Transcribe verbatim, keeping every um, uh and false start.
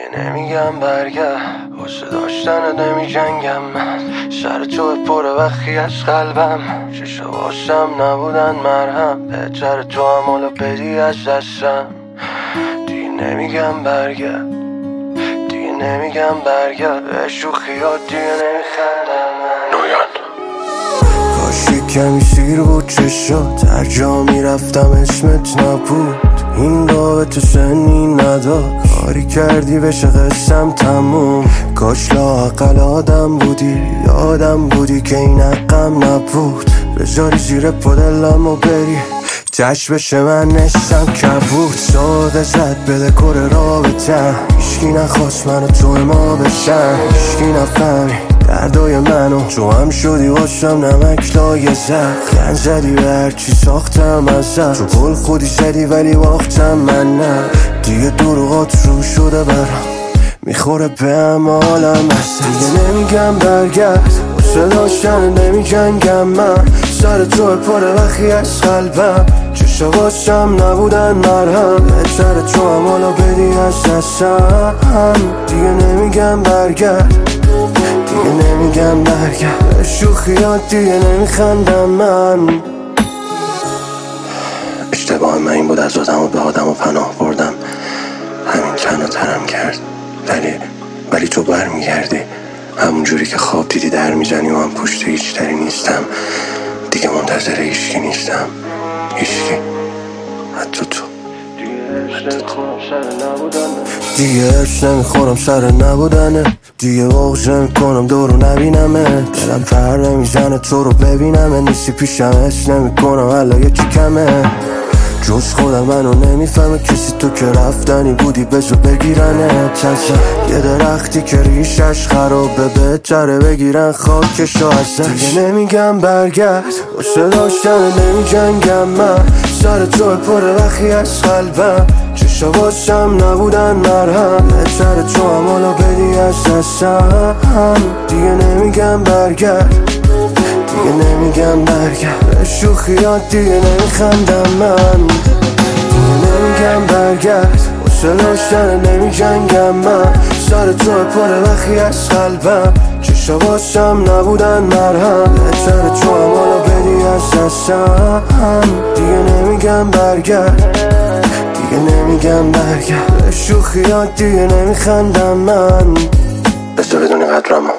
نمیگم برگرد، واسه داشتن نمی جنگم من. سر تو پره وقتی از قلبم، ششا واسم نبودن مرهم. بهتر تو هم حالا بدی از دستم. دیگه نمیگم برگرد، دیگه نمیگم برگرد، به شوخیات دیگه نمیخندم من. نویان کاشی کمی سیر بود چشات، هر جا میرفتم اسمت نبود. این رابطه سنی نداد، کاری کردی بشه قسم تموم. کاش لااقل آدم بودی، آدم بودی که این حقم نبود. بذاری زیر پدلم و بری، تش بشه من نشتم کبود. ساده زد به دکور رابطم، هیچکی نخواست منو تو ما بشم. هیچکی نفهمی دردای منو، تو هم شدی واسم نمک لایه زد. خند زدی به هرچی ساختم ازم، تو گل خودی زدی ولی باختم من نه. دیگه دروغات رو شده برام، میخوره به هم حالم هست. دیگه نمیگم برگرد، واسه داشتن نمی جنگم من. سر تو پره وقتی از قلبم، چشا واسم نبودن مرهم. بهتر تو هم حالا بدی از دستم. دیگه نمیگم برگرد، دیگه نمیگم برگرد، به شوخیات دیگه نمیخندم من. اشتباه من این بود از آدم و به آدم و پناه بردم، همین تن و تنم کرد. ولی ولی تو بر میگردی، همون جوری که خواب دیدی در میزنی و من پشت هیچ تری نیستم. دیگه منتظر هیچکی نیستم، هیچکی، حتی تو. دیگه ارش نمیخورم سر نبودنه، دیگه بغض نمیکنم دورو نبینمه. دلم پر نمیزنه تو رو ببینمه، نیستی پیشم حس نمیکنم حالا یکی کمه. جز خودم منو نمیفهمه کسی، تو که رفتنی بودی بزو بگیرنه. تنسه یه درختی که ریشش خرابه، بهتره بگیرن خاکشو ازش. دیگه نمیگم برگرد، واسه داشتن نمی جنگم من. سر تو پره وقتی از قلبم، چشا واسم نبودن مرهم. بهتر تو هم حالا بدی از دستم. دیگه نمیگم برگرد، دیگه نمیگم برگرد، به شوخیات دیگه نمیخندم من. دیگه نمیگم برگرد، واسه داشتن نمی جنگم من. سر تو پره وقتی از قلبم، چشا واسم نبودن مرهم. بهتر تو هم حالا بدی از دستم. دیگه نمیگم برگرد، دیگه نمیگم برگرد، به شوخیات دیگه نمیخندم من. بذار بدونی قدرمو،